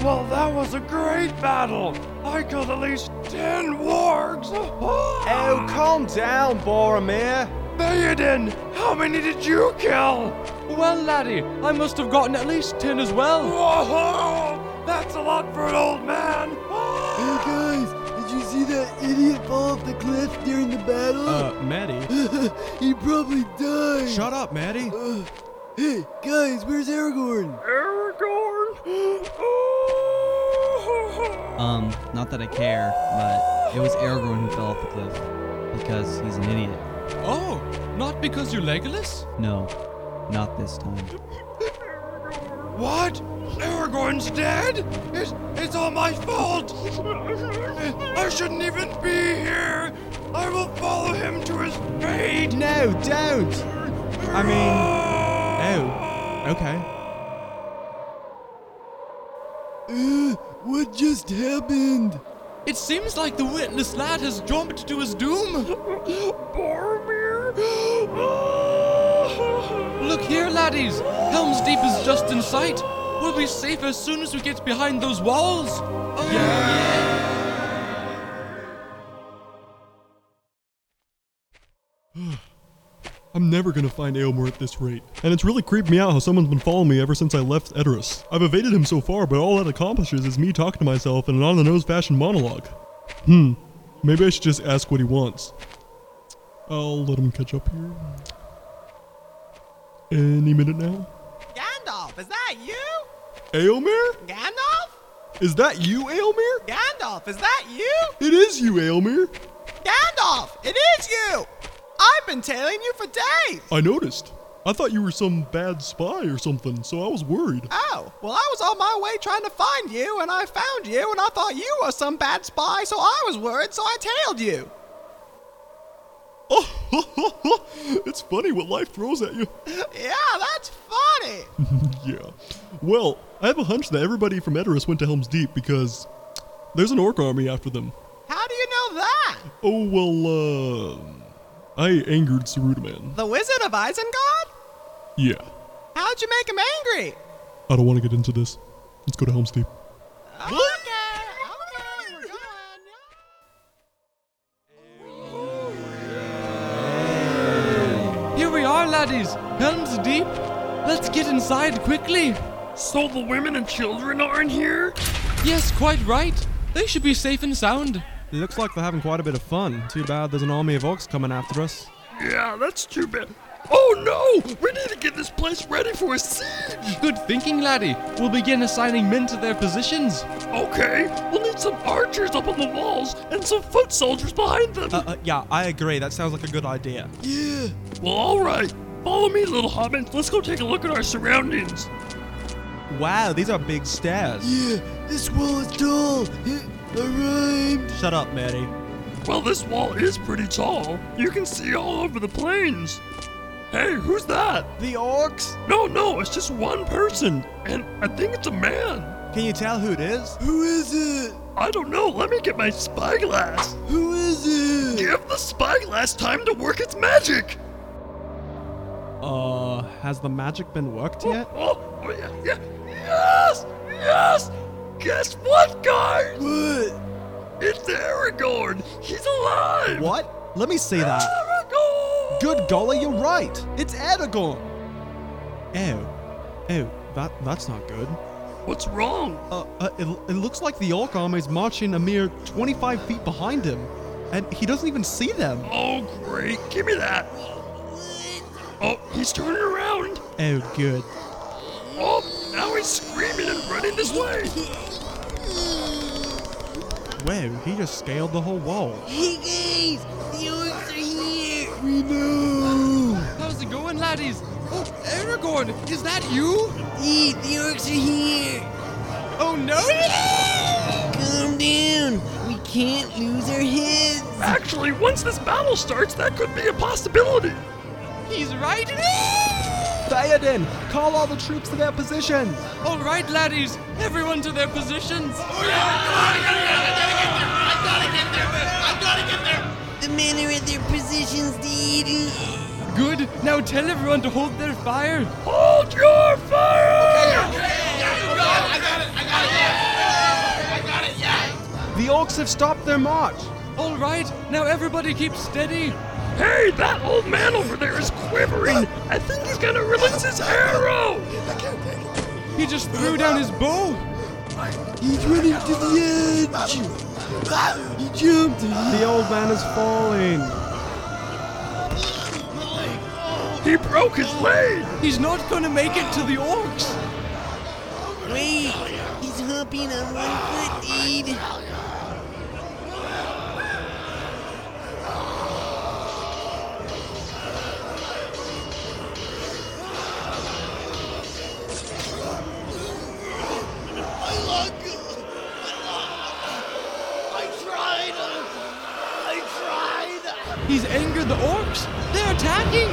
Well, that was a great battle. I killed at least 10 wargs. Oh, calm down, Boromir. Theoden, how many did you kill? Well, laddie, I must have gotten at least 10 as well. Whoa, that's a lot for an old man. Hey guys, did you see that idiot fall off the cliff during the battle? Maddie? He probably died. Shut up, Maddie. Hey, guys, where's Aragorn? Not that I care, but it was Aragorn who fell off the cliff. Because he's an idiot. Oh, not because you're Legolas? No, not this time. What? Aragorn's dead? It's all my fault. I shouldn't even be here. I will follow him to his fate. No, don't. I mean, oh, okay. What just happened? It seems like the witless lad has jumped to his doom. Boromir? Look here, laddies. Helm's Deep is just in sight. We'll be safe as soon as we get behind those walls. I'm never gonna find Eomer at this rate. And it's really creeped me out how someone's been following me ever since I left Edoras. I've evaded him so far, but all that accomplishes is me talking to myself in an on-the-nose fashion monologue. Maybe I should just ask what he wants. I'll let him catch up here. Any minute now? Gandalf, is that you? Eomer? Gandalf? Is that you, Eomer? Gandalf, is that you? It is you, Eomer. Gandalf, it is you! I've been tailing you for days! I noticed. I thought you were some bad spy or something, so I was worried. Oh, well, I was on my way trying to find you, and I found you, and I thought you were some bad spy, so I was worried, so I tailed you. Oh, it's funny what life throws at you. Yeah, that's funny. Yeah. Well, I have a hunch that everybody from Edoras went to Helm's Deep because there's an orc army after them. How do you know that? Oh, well, I angered Saruman. The Wizard of Isengard? Yeah. How'd you make him angry? I don't want to get into this. Let's go to Helm's Deep. Okay, we're going. Here we are, laddies. Helm's Deep. Let's get inside quickly. So the women and children aren't here? Yes, quite right. They should be safe and sound. It looks like they're having quite a bit of fun. Too bad there's an army of orcs coming after us. Yeah, that's too bad. Oh no! We need to get this place ready for a siege! Good thinking, laddie. We'll begin assigning men to their positions. Okay, we'll need some archers up on the walls and some foot soldiers behind them. Yeah, I agree. That sounds like a good idea. Yeah. Well, alright. Follow me, little hobbits. Let's go take a look at our surroundings. Wow, these are big stairs. Yeah, this wall is tall. I rhymed. Shut up, Maddie. Well, this wall is pretty tall. You can see all over the plains. Hey, who's that? The orcs? No, it's just one person. And I think it's a man. Can you tell who it is? Who is it? I don't know. Let me get my spyglass. Who is it? Give the spyglass time to work its magic. Has the magic been worked yet? Oh, yeah. Yes! Guess what, guys? What? It's Aragorn. He's alive. What? Let me see that. Aragorn! Good golly, you're right. It's Aragorn. That's not good. What's wrong? It looks like the orc army is marching a mere 25 feet behind him, and he doesn't even see them. Oh, great. Give me that. Oh, he's turning around. Oh, good. Oh, now he's screaming and running this way. Wow, he just scaled the whole wall. Hey guys, the orcs are here. We know. How's it going, laddies? Oh, Aragorn, is that you? Indeed, the orcs are here. Oh, no. Calm down. We can't lose our heads. Actually, once this battle starts, that could be a possibility. He's right. Theoden, call all the troops to their positions. All right, laddies. Everyone to their positions. The men are at their positions, Deed. Good. Now tell everyone to hold their fire. Hold your fire! I got it. orcs have stopped their march. All right, now everybody keep steady. Hey, that old man over there is quivering. I think he's gonna release his arrow. He just threw down his bow. He's running to the edge. He jumped. The old man is falling. He broke his leg. He's not gonna make it to the orcs. Wait, he's hopping on one foot, dude. He's angered the orcs. They're attacking.